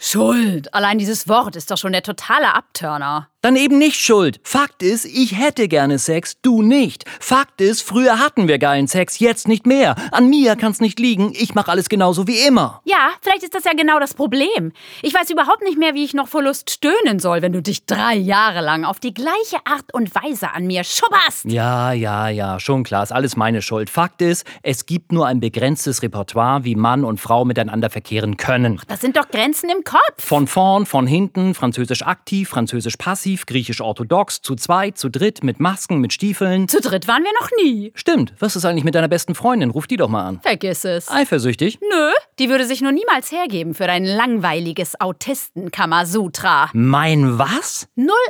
Schuld. Allein dieses Wort ist doch schon der totale Abturner. Dann eben nicht Schuld. Fakt ist, ich hätte gerne Sex, du nicht. Fakt ist, früher hatten wir geilen Sex, jetzt nicht mehr. An mir kann's nicht liegen, ich mache alles genauso wie immer. Ja, vielleicht ist das ja genau das Problem. Ich weiß überhaupt nicht mehr, wie ich noch vor Lust stöhnen soll, wenn du dich 3 Jahre lang auf die gleiche Art und Weise an mir schubberst. Ja, schon klar, ist alles meine Schuld. Fakt ist, es gibt nur ein begrenztes Repertoire, wie Mann und Frau miteinander verkehren können. Das sind doch Grenzen im Kopf. Von vorn, von hinten, französisch aktiv, französisch passiv, griechisch orthodox, zu zweit, zu dritt, mit Masken, mit Stiefeln. Zu dritt waren wir noch nie. Stimmt, was ist eigentlich mit deiner besten Freundin? Ruf die doch mal an. Vergiss es. Eifersüchtig? Nö, die würde sich nur niemals hergeben für dein langweiliges Autisten-Kamasutra. Mein was?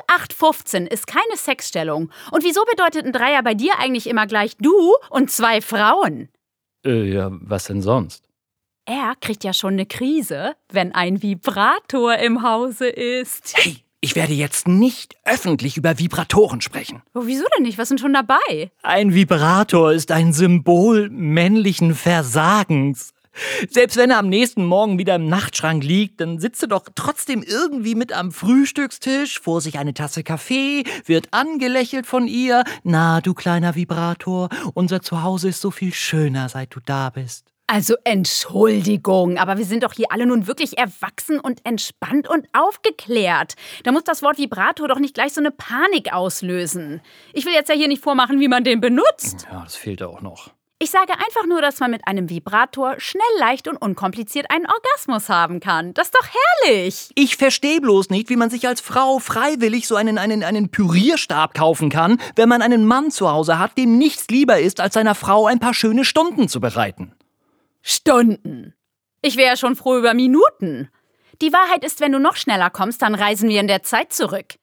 0815 ist keine Sexstellung. Und wieso bedeutet ein Dreier bei dir eigentlich immer gleich du und 2 Frauen? Ja, was denn sonst? Er kriegt ja schon eine Krise, wenn ein Vibrator im Hause ist. Hey, ich werde jetzt nicht öffentlich über Vibratoren sprechen. Oh, wieso denn nicht? Was ist denn schon dabei? Ein Vibrator ist ein Symbol männlichen Versagens. Selbst wenn er am nächsten Morgen wieder im Nachtschrank liegt, dann sitzt er doch trotzdem irgendwie mit am Frühstückstisch, vor sich eine Tasse Kaffee, wird angelächelt von ihr. Na, du kleiner Vibrator, unser Zuhause ist so viel schöner, seit du da bist. Also Entschuldigung, aber wir sind doch hier alle nun wirklich erwachsen und entspannt und aufgeklärt. Da muss das Wort Vibrator doch nicht gleich so eine Panik auslösen. Ich will jetzt ja hier nicht vormachen, wie man den benutzt. Ja, das fehlt auch noch. Ich sage einfach nur, dass man mit einem Vibrator schnell, leicht und unkompliziert einen Orgasmus haben kann. Das ist doch herrlich. Ich verstehe bloß nicht, wie man sich als Frau freiwillig so einen Pürierstab kaufen kann, wenn man einen Mann zu Hause hat, dem nichts lieber ist, als seiner Frau ein paar schöne Stunden zu bereiten. Stunden. Ich wäre ja schon froh über Minuten. Die Wahrheit ist, wenn du noch schneller kommst, dann reisen wir in der Zeit zurück.